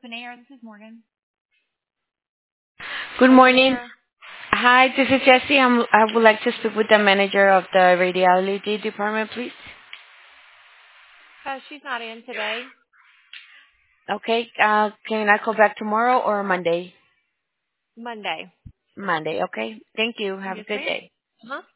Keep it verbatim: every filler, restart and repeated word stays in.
Panera. This is Morgan. Good Hi, morning. Panera. Hi, this is Jessie. I'm, I would like to speak with the manager of the radiology department, please. Uh, she's not in today. Okay. Uh, can I call back tomorrow or Monday? Monday. Monday. Okay. Thank you. Have a Yes, good ma'am. day. Huh?